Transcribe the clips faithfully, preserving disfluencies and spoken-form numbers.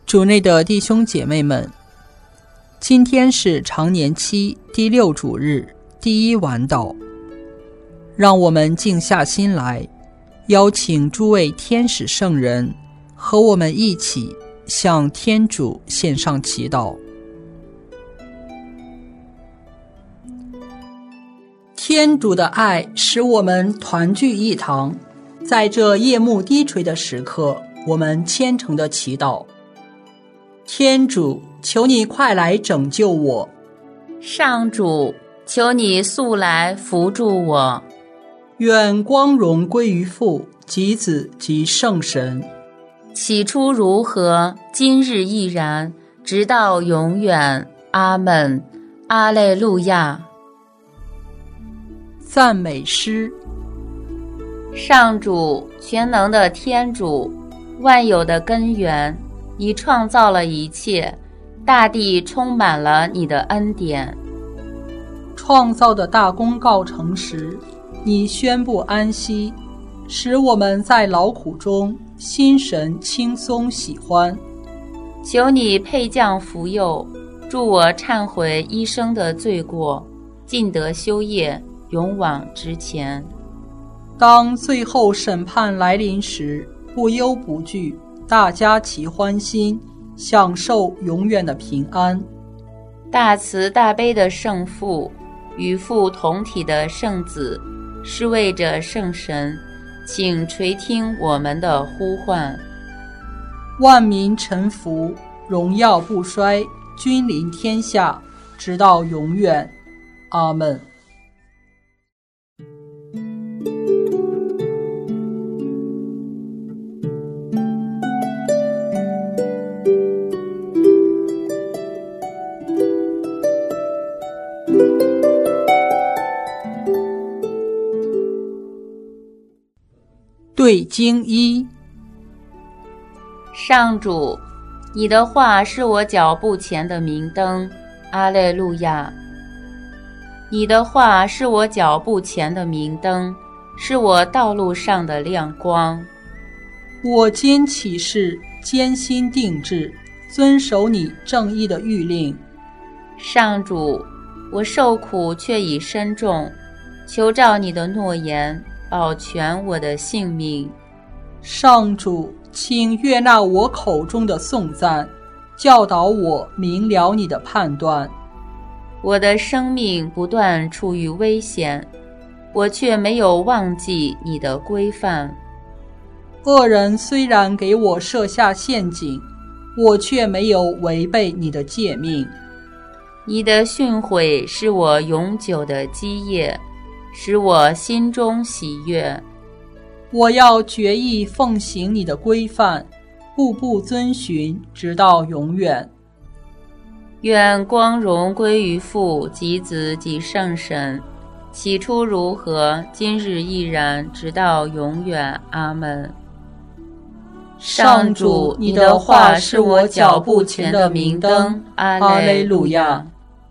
主内的弟兄姐妹们，今天是常年期第六主日第一晚祷，让我们静下心来，邀请诸位天使圣人和我们一起向天主献上祈祷。天主的爱使我们团聚一堂，在这夜幕低垂的时刻，我们虔诚地祈祷。天主，求你快来拯救我。 上主，求你速来扶助我。 愿光荣归于父及子及圣神。 起初如何，今日亦然，直到永远。阿们。阿肋路亚。 赞美诗。 上主，全能的天主，万有的根源，你创造了一切，大地充满了你的恩典。 创造的大功告成时，你宣布安息，使我们在劳苦中心神轻松喜欢。 求你配降福佑，助我忏悔一生的罪过，尽得修业，勇往直前。 当最后审判来临时，不忧不惧，大家齐欢心，享受永远的平安。 大慈大悲的圣父，与父同体的圣子，是为着圣神，请垂听我们的呼唤。 万民臣服，荣耀不衰，君临天下，直到永远。阿们。对经一。 上主，你的话是我脚步前的明灯。阿肋路亚。你的话是我脚步前的明灯，是我道路上的亮光。 我坚起誓，坚心定志，遵守你正义的谕令。 上主，我受苦却已深重，求照你的诺言，保全我的性命。 上主，请悦纳我口中的颂赞，教导我明了你的判断。 我的生命不断处于危险，我却没有忘记你的规范。 恶人虽然给我设下陷阱，我却没有违背你的诫命。 你的训诲是我永久的基业，使我心中喜悦。 我要决意奉行你的规范，步步遵循，直到永远。 愿光荣归于父及子及圣神，起初如何，今日亦然，直到永远。阿们。上主，你的话是我脚步前的明灯。阿肋路亚。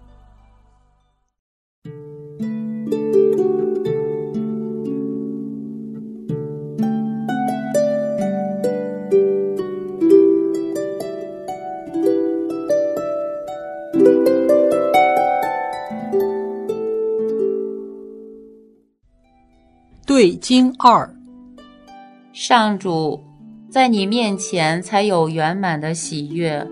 对经二。 上主，在你面前才有圆满的喜悦。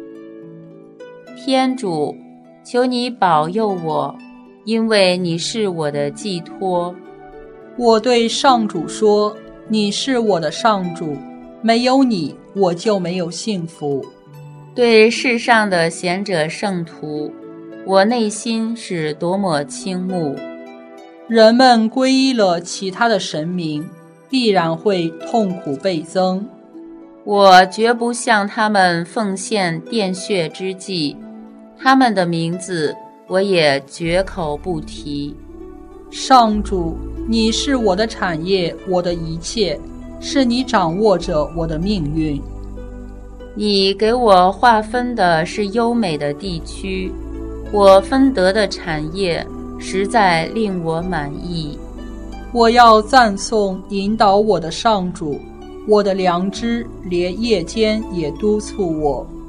天主，求你保佑我，因为你是我的寄托。 我对上主说，你是我的上主，没有你，我就没有幸福。 对世上的贤者圣徒，我内心是多么倾慕。 人们皈依了其他的神明，必然会痛苦倍增。 我绝不向他们奉献奠血之祭，他们的名字我也绝口不提。 上主，你是我的产业，我的一切，是你掌握着我的命运。 你给我划分的是优美的地区，我分得的产业实在令我满意。 我要赞颂引导我的上主，我的良知连夜间也督促我。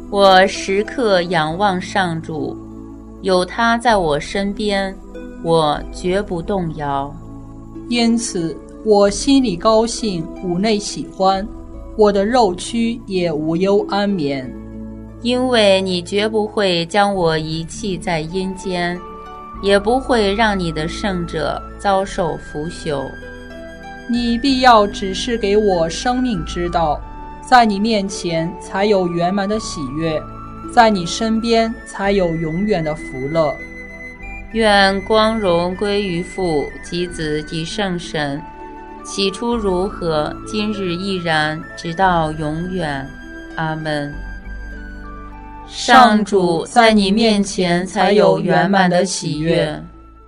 我时刻仰望上主，有他在我身边，我绝不动摇。 因此我心里高兴，五内喜欢，我的肉躯也无忧安眠。 因为你绝不会将我遗弃在阴间，也不会让你的圣者遭受腐朽。 你必要指示给我生命之道，在你面前才有圆满的喜悦，在你身边才有永远的福乐。 愿光荣归于父及子及圣神，起初如何，今日亦然，直到永远。阿们。上主，在你面前才有圆满的喜悦。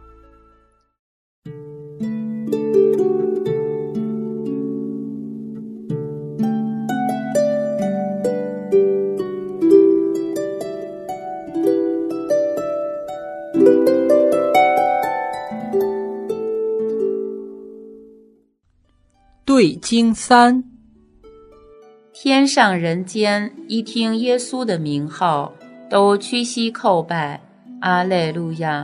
对经三。 天上人间一听耶稣的名号，都屈膝叩拜。阿肋路亚。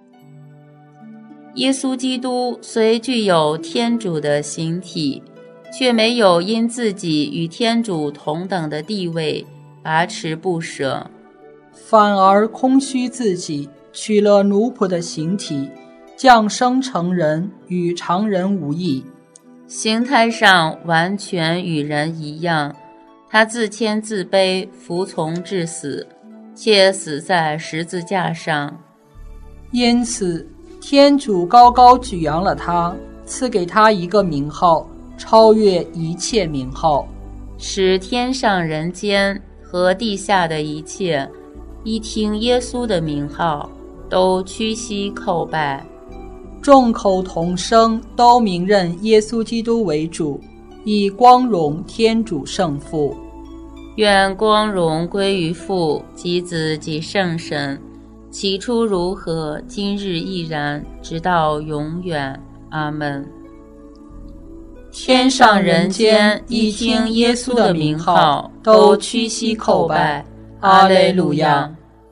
耶稣基督虽具有天主的形体，却没有因自己与天主同等的地位把持不舍， 反而空虚自己，取了奴仆的形体，降生成人，与常人无异。 形态上完全与人一样，他自谦自卑，服从至死，且死在十字架上。 因此天主高高举扬了他，赐给他一个名号，超越一切名号， 使天上人间和地下的一切一听耶稣的名号，都屈膝叩拜。 众口同声，都明认耶稣基督为主，以光荣天主圣父。 愿光荣归于父及子及圣神，起初如何，今日亦然，直到永远。阿们。天上人间一听耶稣的名号，都屈膝叩拜。阿肋路亚。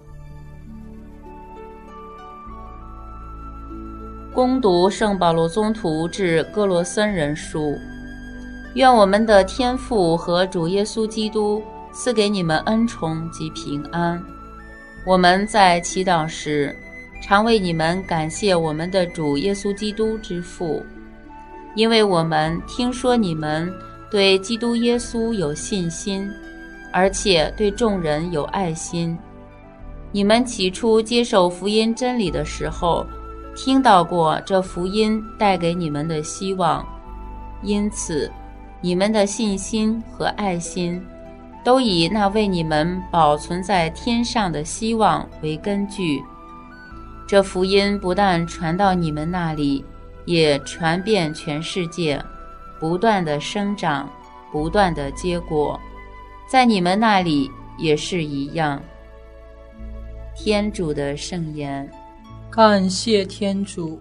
恭读圣保罗宗徒致哥罗森人书。愿我们的天父和主耶稣基督赐给你们恩宠及平安。我们在祈祷时，常为你们感谢我们的主耶稣基督之父，因为我们听说你们对基督耶稣有信心，而且对众人有爱心。你们起初接受福音真理的时候，听到过这福音带给你们的希望，因此你们的信心和爱心都以那为你们保存在天上的希望为根据。这福音不但传到你们那里，也传遍全世界，不断的生长，不断的结果，在你们那里也是一样。天主的圣言。 感谢天主。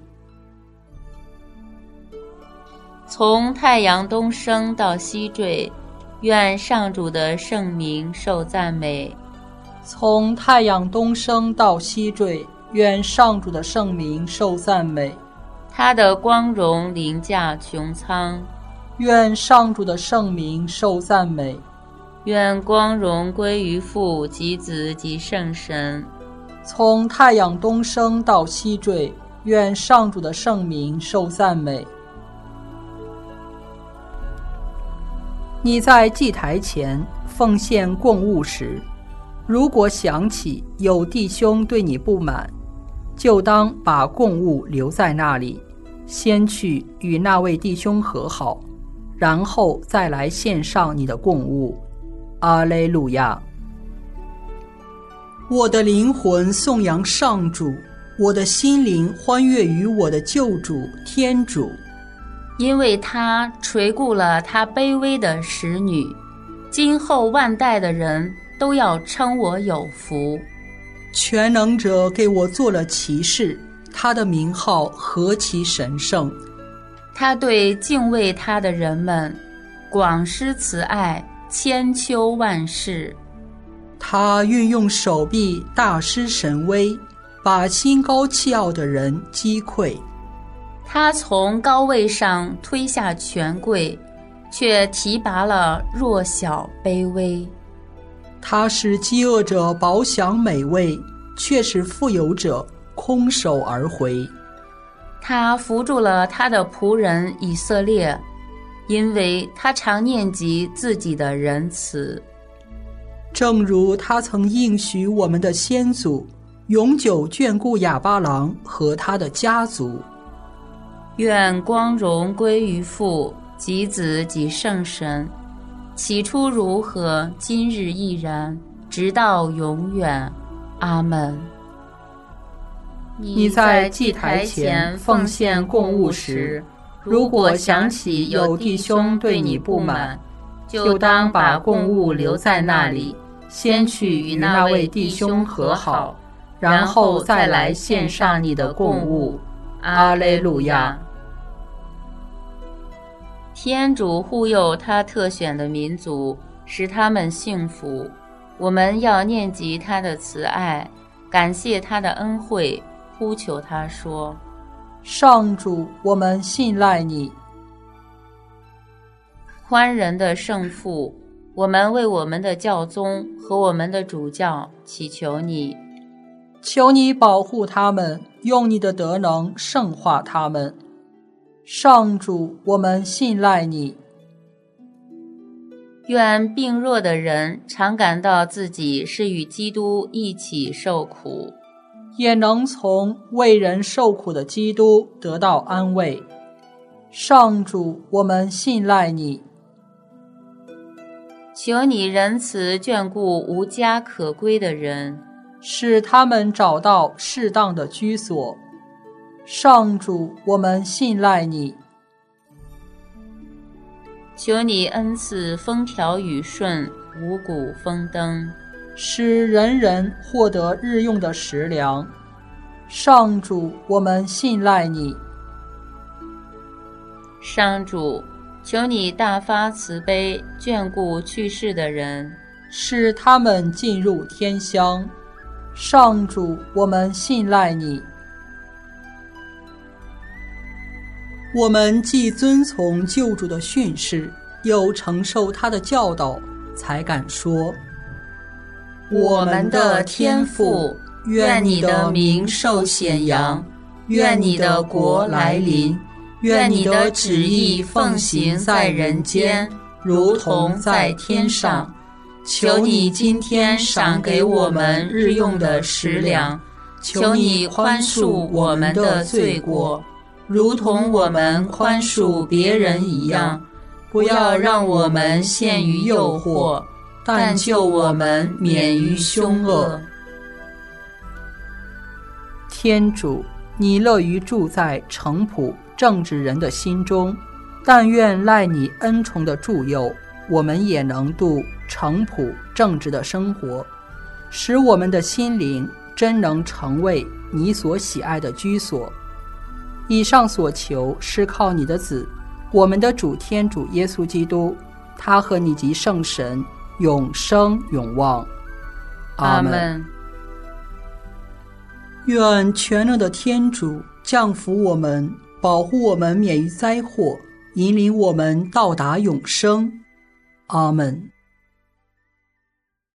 从太阳东升到西坠，愿上主的圣名受赞美。 从太阳东升到西坠，愿上主的圣名受赞美。 他的光荣凌驾穹苍， 愿上主的圣名受赞美。 愿光荣归于父及子及圣神。 从太阳东升到西坠，愿上主的圣名受赞美。你在祭台前奉献供物时，如果想起有弟兄对你不满，就当把供物留在那里，先去与那位弟兄和好，然后再来献上你的供物。阿肋路亚。我的灵魂颂扬上主，我的心灵欢悦于我的救主天主， 因为他垂顾了他卑微的使女，今后万代的人都要称我有福。 全能者给我做了骑士，他的名号何其神圣。 他对敬畏他的人们广施慈爱，千秋万世。 他运用手臂大施神威，把心高气傲的人击溃。 他从高位上推下权贵，却提拔了弱小卑微。 他使饥饿者饱享美味，却使富有者空手而回。 他扶助了他的仆人以色列，因为他常念及自己的仁慈。 正如他曾应许我们的先祖，永久眷顾亚巴郎和他的家族。 愿光荣归于父及子及圣神，起初如何，今日亦然，直到永远。阿们。 你在祭台前奉献供物时，如果想起有弟兄对你不满，就当把供物留在那里，先去与那位弟兄和好，然后再来献上你的供物。阿肋路亚。 天主护佑他特选的民族，使他们幸福。我们要念及他的慈爱，感谢他的恩惠，呼求他说： 上主，我们信赖你。 宽仁的圣父，我们为我们的教宗和我们的主教祈求你， 求你保护他们，用你的德能圣化他们。上主，我们信赖你。 愿病弱的人常感到自己是与基督一起受苦， 也能从为人受苦的基督得到安慰。上主，我们信赖你。 求你仁慈眷顾无家可归的人， 使他们找到适当的居所。上主，我们信赖你。 求你恩赐风调雨顺，五谷丰登， 使人人获得日用的食粮。上主，我们信赖你。 上主，求你大发慈悲，眷顾去世的人， 使他们进入天乡。上主，我们信赖你。我们既遵从救主的训示，又承受他的教导，才敢说： 我们的天父，愿你的名受显扬，愿你的国来临，愿你的旨意奉行在人间，如同在天上。求你今天赏给我们日用的食粮，求你宽恕我们的罪过，如同我们宽恕别人一样，不要让我们陷于诱惑，但救我们免于凶恶。 天主，你乐于住在诚朴正直人的心中，但愿赖你恩宠的助佑，我们也能度诚朴正直的生活，使我们的心灵真能成为你所喜爱的居所。以上所求是靠你的子，我们的主天主耶稣基督，他和你及圣神永生永旺。 阿们。 愿全能的天主降福我们，保护我们免于灾祸，引领我们到达永生。阿们。